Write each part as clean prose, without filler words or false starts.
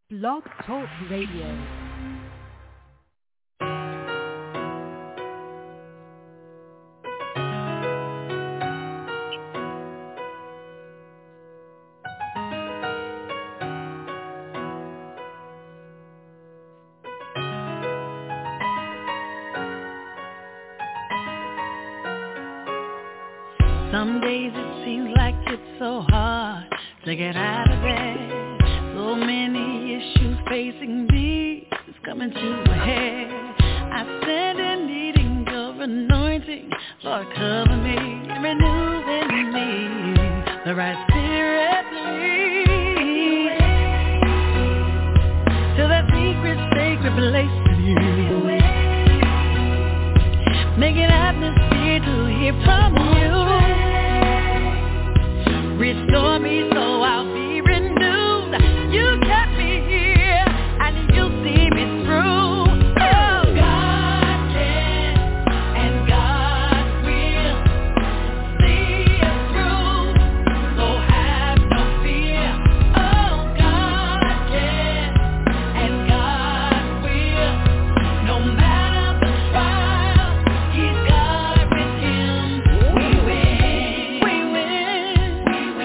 Blog Talk Radio. Some days it seems like it's so hard to get out of bed. So many issues facing me, it's coming to a head. I stand in needing your anointing. Lord, cover me and renew in me the right spirit lead to that secret, sacred place with you. Make an atmosphere to hear from you. Restore me so I'll be renewed. You kept me here and you'll see me through. Oh, God can and God will see us through. So have no fear. Oh, God can and God will. No matter the trial, He's God with Him. We win. We win.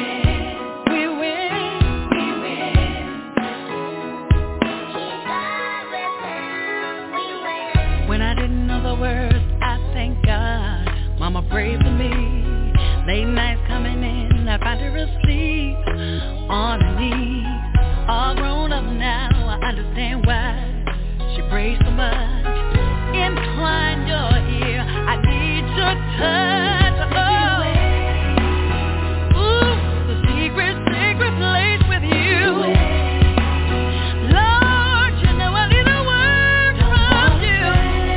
When I didn't know the words, I thank God. Mama prayed for me. Late nights coming in, I find her asleep on her knees. All grown up now, I understand why she prays so much. Incline your ear, I need your touch. Oh, ooh, the secret, sacred place with you. Lord, you know I need a word from you.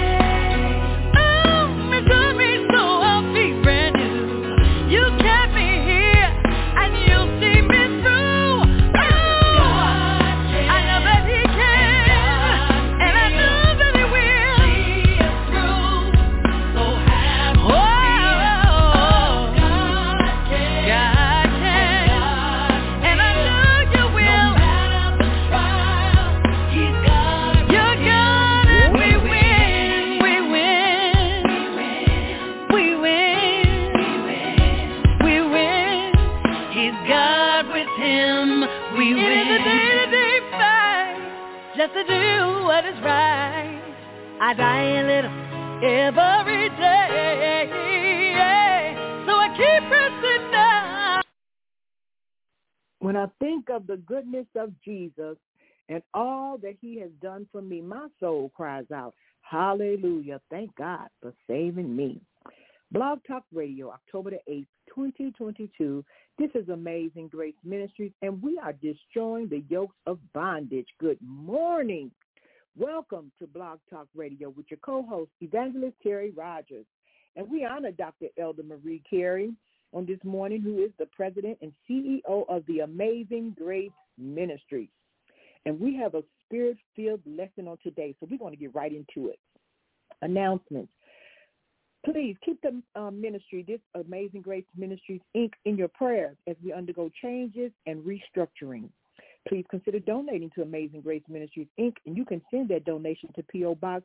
Oh, restore me so I'll be brand new. You kept me here and you'll see me through. Oh, I know that He can and I know that He will see us through. So have God can and I know you will. No matter the trial, He's God. You're God and we win. We win. We win. We win. He's God with Him. We win. It is a day-to-day fight just to do what is right. I die a little every day, so I keep pressing down. When I think of the goodness of Jesus and all that He has done for me, my soul cries out, hallelujah, thank God for saving me. Blog Talk Radio, October the 8th, 2022. This is Amazing Grace Ministries, and we are destroying the yokes of bondage. Good morning. Welcome to Blog Talk Radio with your co-host, Evangelist Terry Rogers. And we honor Dr. Elder Marie Carey on this morning, who is the president and CEO of the Amazing Grace Ministries. And we have a spirit-filled lesson on today, so we're going to get right into it. Announcements. Please keep the ministry, this Amazing Grace Ministries, Inc., in your prayers as we undergo changes and restructuring. Please consider donating to Amazing Grace Ministries, Inc., and you can send that donation to P.O. Box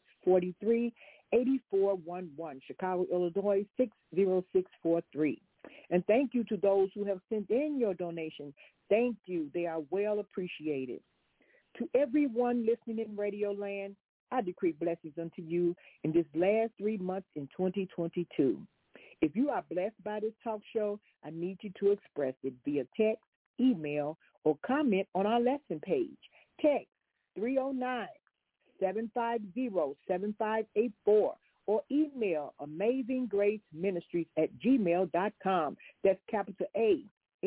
438411, Chicago, Illinois, 60643. And thank you to those who have sent in your donation. Thank you. They are well appreciated. To everyone listening in Radio Land, I decree blessings unto you in this last 3 months in 2022. If you are blessed by this talk show, I need you to express it via text, email, or comment on our lesson page. Text 309-750-7584 or email amazinggraceministries@gmail.com. That's capital A,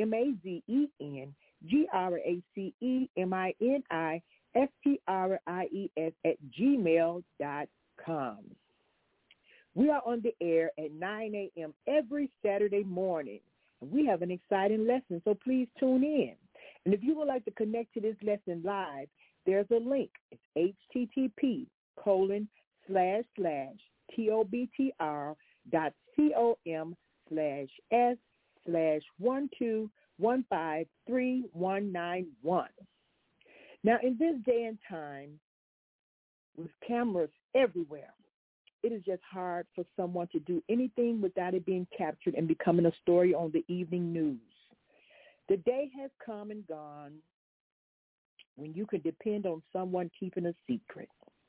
MAZENGRACEMINISTRIES@gmail.com. We are on the air at 9 a.m. every Saturday morning. We have an exciting lesson, so please tune in. And if you would like to connect to this lesson live, there's a link. It's http://tobtr.com/s/12153191. Now, in this day and time, with cameras everywhere, it is just hard for someone to do anything without it being captured and becoming a story on the evening news. The day has come and gone when you can depend on someone keeping a secret.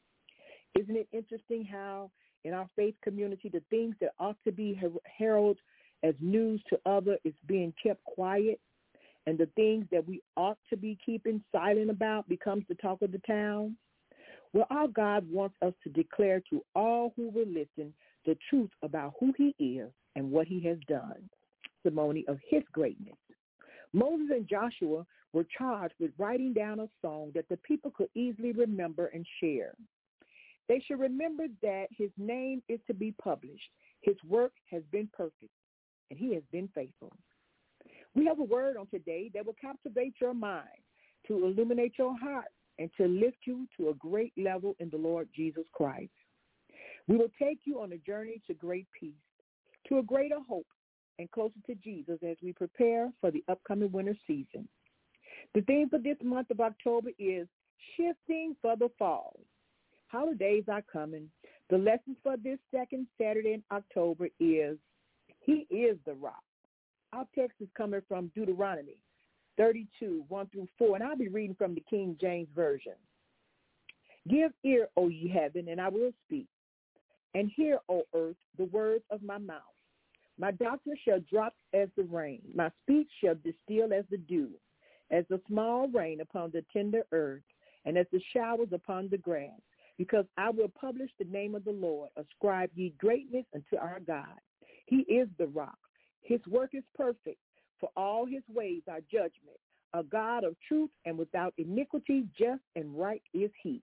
Isn't it interesting how in our faith community, the things that ought to be heralded as news to others is being kept quiet, and the things that we ought to be keeping silent about becomes the talk of the town? Well, our God wants us to declare to all who will listen the truth about who he is and what he has done, testimony of his greatness. Moses and Joshua were charged with writing down a song that the people could easily remember and share. They should remember that his name is to be published. His work has been perfect, and he has been faithful. We have a word on today that will captivate your mind, to illuminate your heart, and to lift you to a great level in the Lord Jesus Christ. We will take you on a journey to great peace, to a greater hope, and closer to Jesus as we prepare for the upcoming winter season. The theme for this month of October is Shifting for the Fall. Holidays are coming. The lesson for this second Saturday in October is He is the Rock. Our text is coming from Deuteronomy 32, 1 through 4, and I'll be reading from the King James Version. Give ear, O ye heaven, and I will speak, and hear, O earth, the words of my mouth. My doctrine shall drop as the rain. My speech shall distill as the dew, as the small rain upon the tender earth, and as the showers upon the grass. Because I will publish the name of the Lord. Ascribe ye greatness unto our God. He is the rock. His work is perfect, for all his ways are judgment. A God of truth and without iniquity, just and right is he.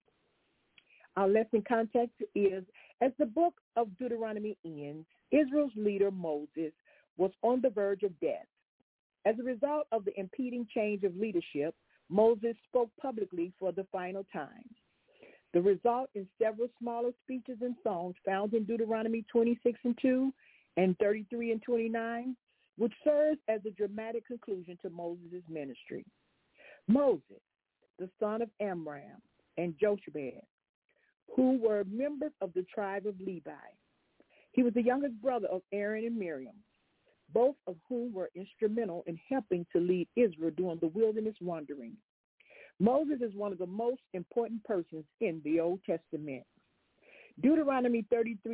Our lesson context is, as the book of Deuteronomy ends, Israel's leader Moses was on the verge of death. As a result of the impending change of leadership, Moses spoke publicly for the final time. The result in several smaller speeches and songs found in Deuteronomy 26:2 and 33:29, which serves as a dramatic conclusion to Moses' ministry. Moses, the son of Amram, and Jochebed, who were members of the tribe of Levi. He was the youngest brother of Aaron and Miriam, both of whom were instrumental in helping to lead Israel during the wilderness wandering. Moses is one of the most important persons in the Old Testament. Deuteronomy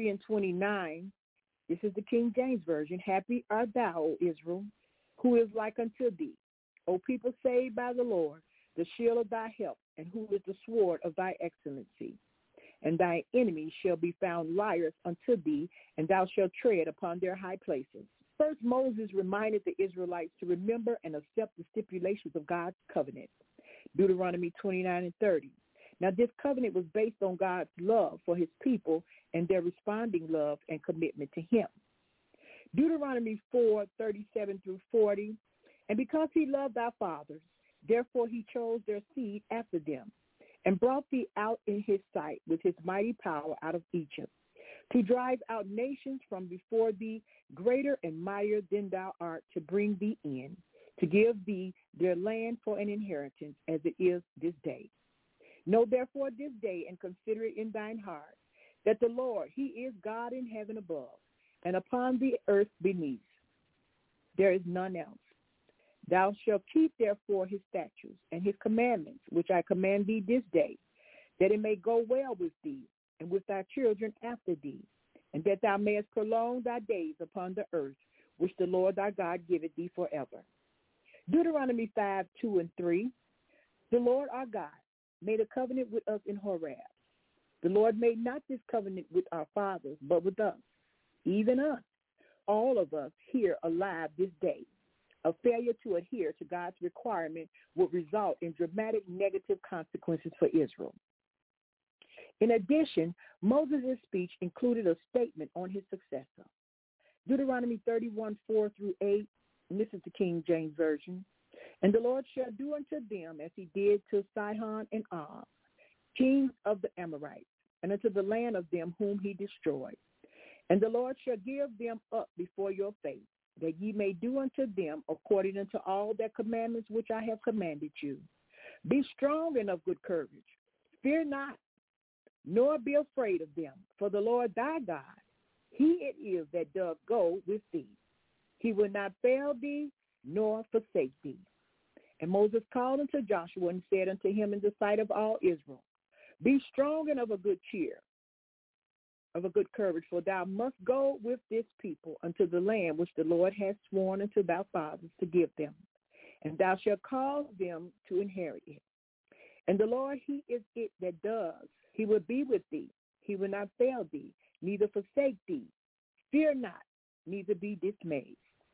33:29, this is the King James Version. Happy art thou, O Israel, who is like unto thee, O people saved by the Lord, the shield of thy help, and who is the sword of thy excellency. And thy enemies shall be found liars unto thee, and thou shalt tread upon their high places. First, Moses reminded the Israelites to remember and accept the stipulations of God's covenant. Deuteronomy 29:30. Now, this covenant was based on God's love for his people and their responding love and commitment to him. Deuteronomy 4:37-40. And because he loved our fathers, therefore he chose their seed after them, and brought thee out in his sight with his mighty power out of Egypt, to drive out nations from before thee, greater and mightier than thou art, to bring thee in, to give thee their land for an inheritance, as it is this day. Know therefore this day, and consider it in thine heart, that the Lord, he is God in heaven above, and upon the earth beneath. There is none else. Thou shalt keep therefore his statutes and his commandments, which I command thee this day, that it may go well with thee and with thy children after thee, and that thou mayest prolong thy days upon the earth, which the Lord thy God giveth thee forever. Deuteronomy 5:2-3. The Lord our God made a covenant with us in Horeb. The Lord made not this covenant with our fathers, but with us, even us, all of us here alive this day. A failure to adhere to God's requirement would result in dramatic negative consequences for Israel. In addition, Moses' speech included a statement on his successor. Deuteronomy 31:4-8, and this is the King James Version. And the Lord shall do unto them as he did to Sihon and Og, kings of the Amorites, and unto the land of them whom he destroyed. And the Lord shall give them up before your face, that ye may do unto them according unto all their commandments which I have commanded you. Be strong and of good courage. Fear not, nor be afraid of them. For the Lord thy God, he it is that doth go with thee. He will not fail thee, nor forsake thee. And Moses called unto Joshua and said unto him in the sight of all Israel, Be strong and of a good cheer, of a good courage, for thou must go with this people unto the land which the Lord hath sworn unto thy fathers to give them, and thou shalt cause them to inherit it. And the Lord, he is it that does. He will be with thee. He will not fail thee, neither forsake thee. Fear not, neither be dismayed.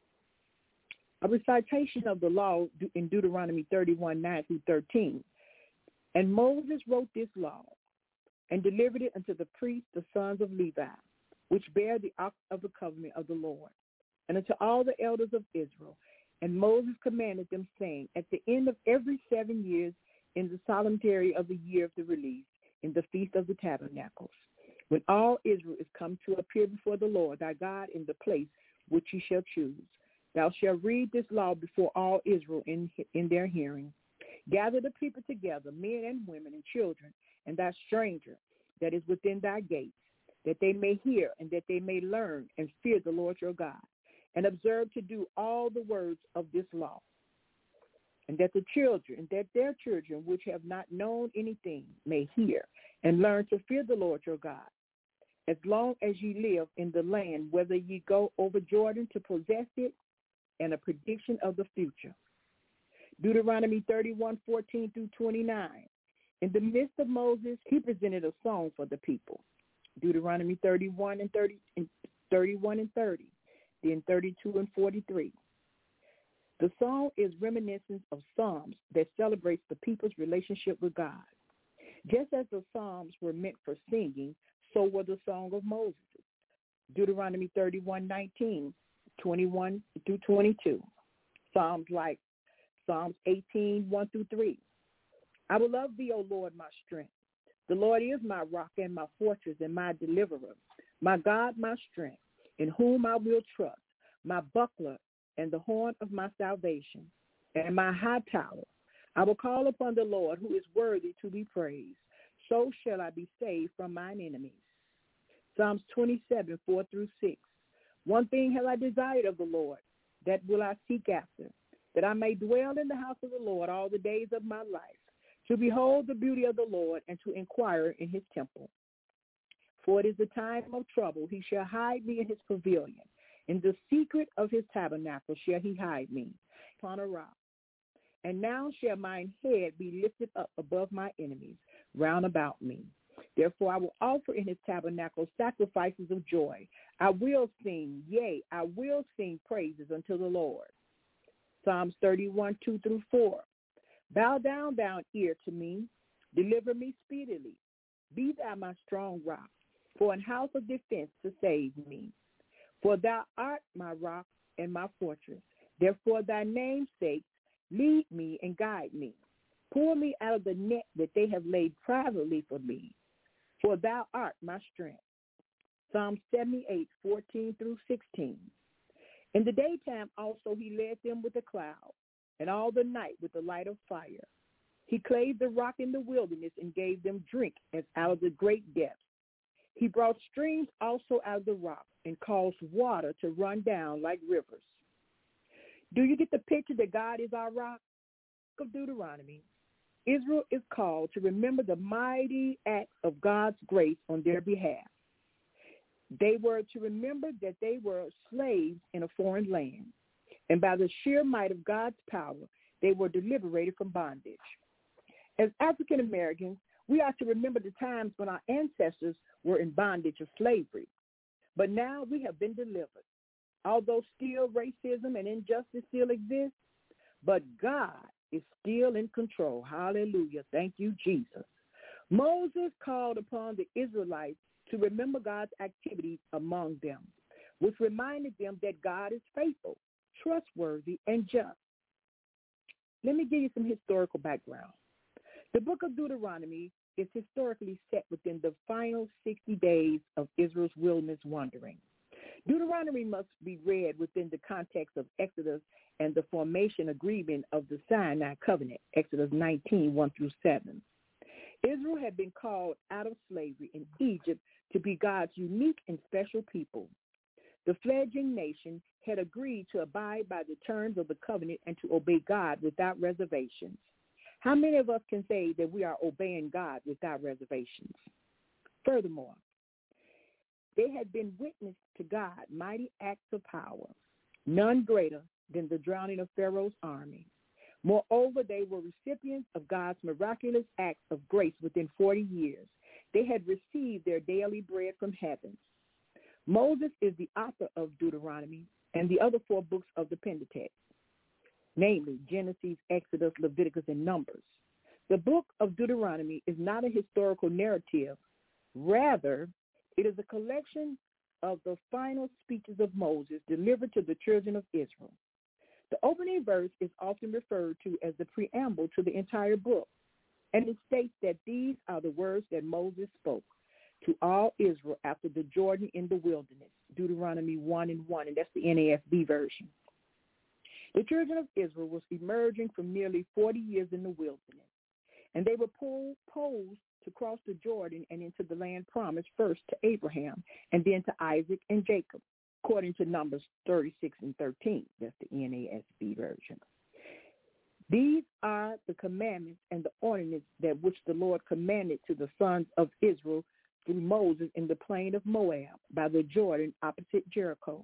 A recitation of the law in Deuteronomy 31, 9 through 13. And Moses wrote this law and delivered it unto the priests, the sons of Levi, which bear the ark of the covenant of the Lord, and unto all the elders of Israel. And Moses commanded them, saying, At the end of every 7 years, in the solemnity of the year of the release, in the feast of the tabernacles, when all Israel is come to appear before the Lord thy God in the place which he shall choose, thou shalt read this law before all Israel in their hearing. Gather the people together, men and women and children, and thy stranger that is within thy gates, that they may hear and that they may learn and fear the Lord your God, and observe to do all the words of this law. And that their children which have not known anything may hear and learn to fear the Lord your God, as long as ye live in the land, whether ye go over Jordan to possess it, and a prediction of the future. Deuteronomy 31, 14 through 29. In the midst of Moses, he presented a song for the people. Deuteronomy 31 and 30, and 31 and 30, then 32 and 43. The song is reminiscent of Psalms that celebrates the people's relationship with God. Just as the Psalms were meant for singing, so were the Song of Moses. Deuteronomy 31, 19, 21 through 22. Psalms like Psalms 18, 1 through 3. I will love thee, O Lord, my strength. The Lord is my rock and my fortress and my deliverer, my God, my strength, in whom I will trust, my buckler and the horn of my salvation, and my high tower. I will call upon the Lord, who is worthy to be praised. So shall I be saved from mine enemies. Psalms 27, 4 through 6. One thing have I desired of the Lord, that will I seek after, that I may dwell in the house of the Lord all the days of my life, to behold the beauty of the Lord and to inquire in his temple. For it is the time of trouble. He shall hide me in his pavilion. In the secret of his tabernacle shall he hide me upon a rock. And now shall mine head be lifted up above my enemies round about me. Therefore I will offer in his tabernacle sacrifices of joy. I will sing, yea, I will sing praises unto the Lord. Psalms 31, 2 through 4. Bow down thine ear to me. Deliver me speedily. Be thou my strong rock, for an house of defense to save me. For thou art my rock and my fortress. Therefore thy name's sake, lead me and guide me. Pull me out of the net that they have laid privately for me. For thou art my strength. Psalm 78, 14 through 16. In the daytime also he led them with a cloud, and all the night with the light of fire. He clave the rock in the wilderness and gave them drink as out of the great depths. He brought streams also out of the rock and caused water to run down like rivers. Do you get the picture that God is our rock? Book of Deuteronomy. Israel is called to remember the mighty acts of God's grace on their behalf. They were to remember that they were slaves in a foreign land, and by the sheer might of God's power, they were liberated from bondage. As African Americans, we are to remember the times when our ancestors were in bondage of slavery. But now we have been delivered. Although still racism and injustice still exist, but God is still in control. Hallelujah. Thank you, Jesus. Moses called upon the Israelites to remember God's activities among them, which reminded them that God is faithful, trustworthy, and just. Let me give you some historical background. The book of Deuteronomy is historically set within the final 60 days of Israel's wilderness wandering. Deuteronomy must be read within the context of Exodus and the formation agreement of the Sinai covenant, Exodus 19, 1 through 7. Israel had been called out of slavery in Egypt to be God's unique and special people. The fledgling nation had agreed to abide by the terms of the covenant and to obey God without reservations. How many of us can say that we are obeying God without reservations? Furthermore, they had been witness to God's mighty acts of power, none greater than the drowning of Pharaoh's army. Moreover, they were recipients of God's miraculous acts of grace within 40 years. They had received their daily bread from heaven. Moses is the author of Deuteronomy and the other 4 books of the Pentateuch, namely Genesis, Exodus, Leviticus, and Numbers. The book of Deuteronomy is not a historical narrative. Rather, it is a collection of the final speeches of Moses delivered to the children of Israel. The opening verse is often referred to as the preamble to the entire book, and it states that these are the words that Moses spoke to all Israel after the Jordan in the wilderness, Deuteronomy 1:1, and that's the NASB version. The children of Israel was emerging from nearly 40 years in the wilderness, and they were posed to cross the Jordan and into the land promised first to Abraham and then to Isaac and Jacob, according to Numbers 36 and 13. That's the NASB version. These are the commandments and the ordinances that which the Lord commanded to the sons of Israel through Moses in the plain of Moab by the Jordan opposite Jericho.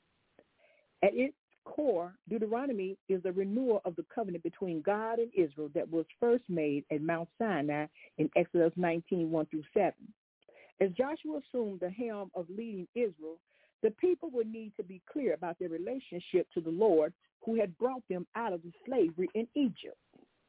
At its core, Deuteronomy is a renewal of the covenant between God and Israel that was first made at Mount Sinai in Exodus 19, 1 through 7. As Joshua assumed the helm of leading Israel, the people would need to be clear about their relationship to the Lord who had brought them out of the slavery in Egypt.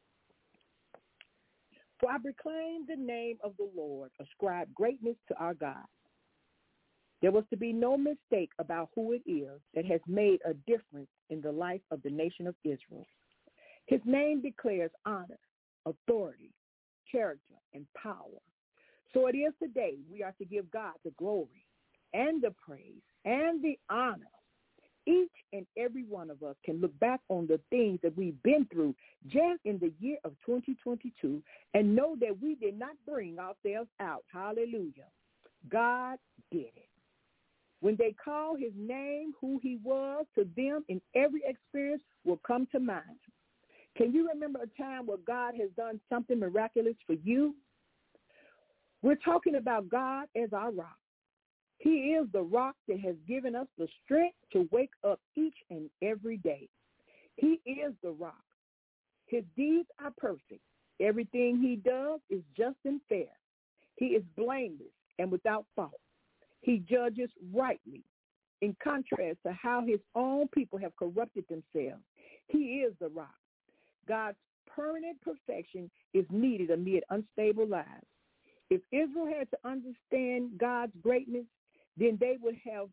For I proclaim the name of the Lord, ascribe greatness to our God. There was to be no mistake about who it is that has made a difference in the life of the nation of Israel. His name declares honor, authority, character, and power. So it is today we are to give God the glory and the praise and the honor. Each and every one of us can look back on the things that we've been through just in the year of 2022 and know that we did not bring ourselves out. Hallelujah. God did it. When they call his name, who he was to them in every experience will come to mind. Can you remember a time where God has done something miraculous for you? We're talking about God as our rock. He is the rock that has given us the strength to wake up each and every day. He is the rock. His deeds are perfect. Everything he does is just and fair. He is blameless and without fault. He judges rightly, in contrast to how his own people have corrupted themselves. He is the rock. God's permanent perfection is needed amid unstable lives. If Israel had to understand God's greatness, then they would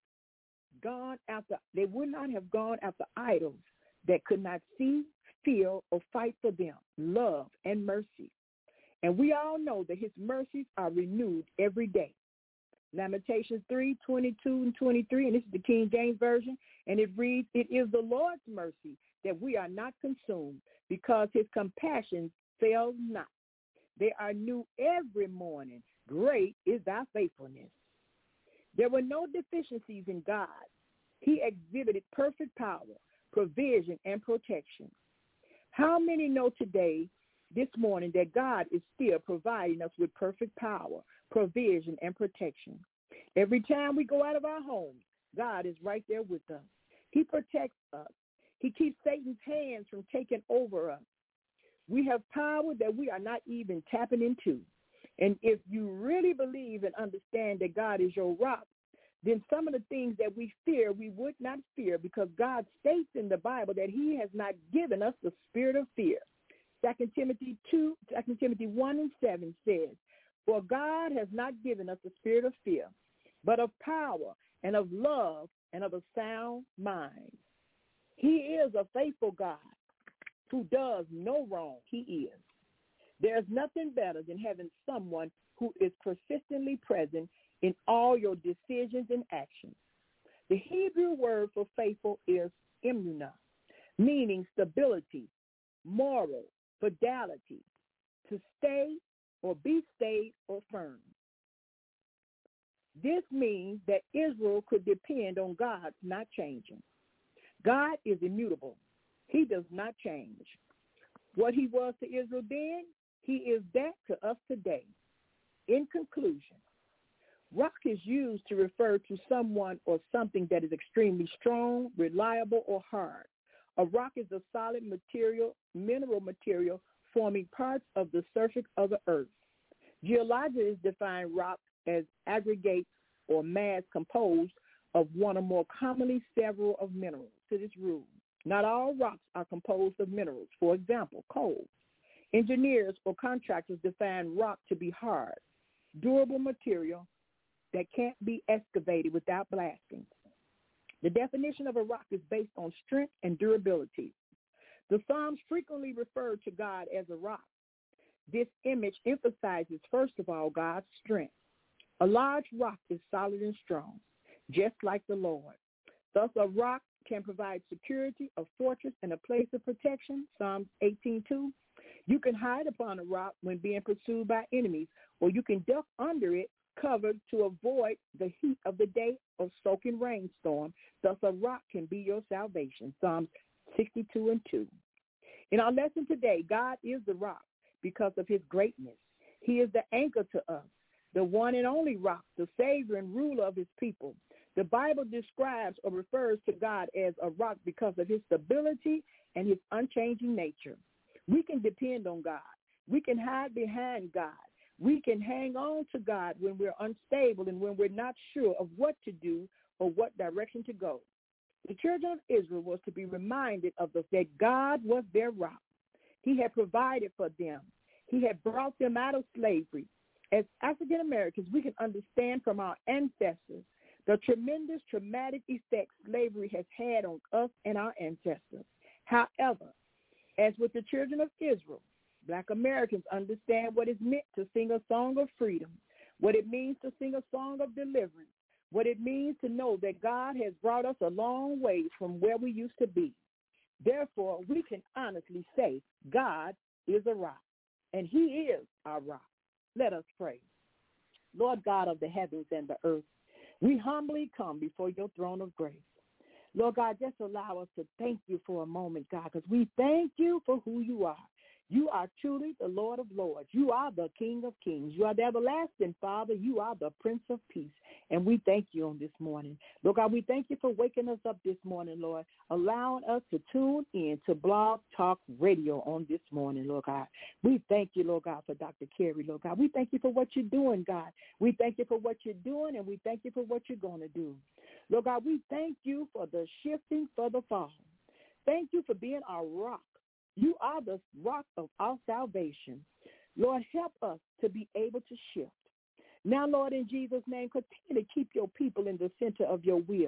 not have gone after idols that could not see, feel, or fight for them, love and mercy. And we all know that his mercies are renewed every day. Lamentations 3, 22 and 23, and this is the King James Version, and it reads, "It is the Lord's mercy that we are not consumed, because his compassion fails not. They are new every morning. Great is thy faithfulness." There were no deficiencies in God. He exhibited perfect power, provision, and protection. How many know today, this morning, that God is still providing us with perfect power, provision, and protection? Every time we go out of our homes, God is right there with us. He protects us. He keeps Satan's hands from taking over us. We have power that we are not even tapping into. And if you really believe and understand that God is your rock, then some of the things that we fear, we would not fear, because God states in the Bible that he has not given us the spirit of fear. 2 Timothy 1 and 7 says, "For God has not given us the spirit of fear, but of power and of love and of a sound mind." He is a faithful God who does no wrong. He is. There's nothing better than having someone who is persistently present in all your decisions and actions. The Hebrew word for faithful is emunah. meaning stability, moral, fidelity, to stay or be stayed or firm. This means that Israel could depend on God not changing. God is immutable. He does not change. What he was to Israel then, he is that to us today. In conclusion, rock is used to refer to someone or something that is extremely strong, reliable, or hard. A rock is a solid material, mineral material, forming parts of the surface of the earth. Geologists define rock as aggregates or mass composed of one or more, commonly several of minerals. To this rule, not all rocks are composed of minerals. For example, coal. Engineers or contractors define rock to be hard, durable material that can't be excavated without blasting. The definition of a rock is based on strength and durability. The Psalms frequently refer to God as a rock. This image emphasizes, first of all, God's strength. A large rock is solid and strong, just like the Lord. Thus, a rock can provide security, a fortress, and a place of protection, Psalms 18:2. You can hide upon a rock when being pursued by enemies, or you can duck under it, covered to avoid the heat of the day or soaking rainstorm. Thus, a rock can be your salvation, Psalms 62:2. In our lesson today, God is the rock because of his greatness. He is the anchor to us, the one and only rock, the Savior and ruler of his people. The Bible describes or refers to God as a rock because of his stability and his unchanging nature. We can depend on God. We can hide behind God. We can hang on to God when we're unstable and when we're not sure of what to do or what direction to go. The children of Israel was to be reminded of that God was their rock. He had provided for them. He had brought them out of slavery. As African Americans, we can understand from our ancestors the tremendous traumatic effects slavery has had on us and our ancestors. However, as with the children of Israel, Black Americans understand what it meant to sing a song of freedom, what it means to sing a song of deliverance, what it means to know that God has brought us a long way from where we used to be. Therefore, we can honestly say God is a rock, and he is our rock. Let us pray. Lord God of the heavens and the earth, we humbly come before your throne of grace. Lord God, just allow us to thank you for a moment, God, because we thank you for who you are. You are truly the Lord of lords. You are the King of kings. You are the everlasting Father. You are the Prince of peace. And we thank you on this morning. Lord God, we thank you for waking us up this morning, Lord, allowing us to tune in to Blog Talk Radio on this morning, Lord God. We thank you, Lord God, for Dr. Carey, Lord God. We thank you for what you're doing, God. We thank you for what you're doing, and we thank you for what you're going to do. Lord God, we thank you for the shifting for the fall. Thank you for being our rock. You are the rock of our salvation. Lord, help us to be able to shift. Now, Lord, in Jesus' name, continue to keep your people in the center of your will.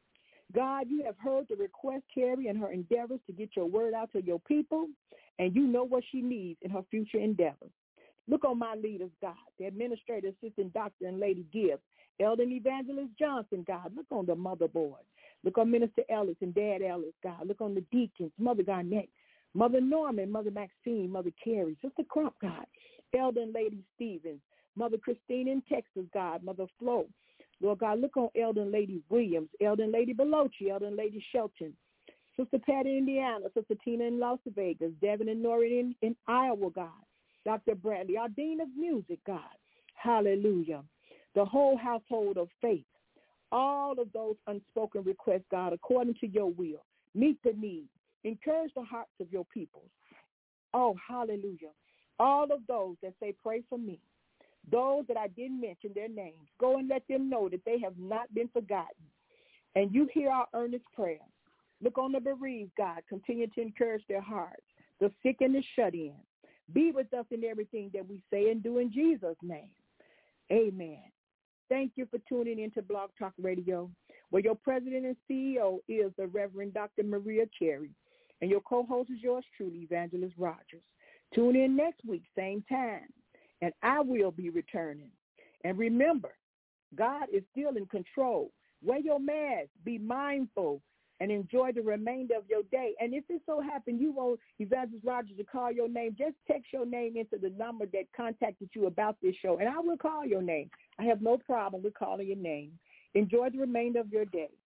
God, you have heard the request, Carrie, and her endeavors to get your word out to your people, and you know what she needs in her future endeavors. Look on my leaders, God, the administrator, assistant doctor, and Lady Gibbs, Elder Evangelist Johnson, God. Look on the motherboard. Look on Minister Ellis and Dad Ellis, God. Look on the deacons, Mother Garnett, Mother Norman, Mother Maxine, Mother Carrie, Sister Crump, God, Elder and Lady Stevens, Mother Christine in Texas, God, Mother Flo. Lord God, look on Elder and Lady Williams, Elder and Lady Belochi, Elder and Lady Shelton, Sister Patty in Indiana, Sister Tina in Las Vegas, Devin and Nori in Iowa, God, Dr. Bradley, our Dean of Music, God, hallelujah, the whole household of faith, all of those unspoken requests, God, according to your will, meet the need. Encourage the hearts of your people. Oh, hallelujah. All of those that say, pray for me. Those that I didn't mention their names, go and let them know that they have not been forgotten. And you hear our earnest prayers. Look on the bereaved, God. Continue to encourage their hearts. The sick and the shut in. Be with us in everything that we say and do in Jesus' name. Amen. Thank you for tuning in to Blog Talk Radio, where your president and CEO is the Reverend Dr. Maria Cherry. And your co-host is yours truly, Evangelist Rogers. Tune in next week, same time, and I will be returning. And remember, God is still in control. Wear your mask. Be mindful. and enjoy the remainder of your day. And if it so happens you want Evangelist Rogers to call your name, just text your name into the number that contacted you about this show, and I will call your name. I have no problem with calling your name. Enjoy the remainder of your day.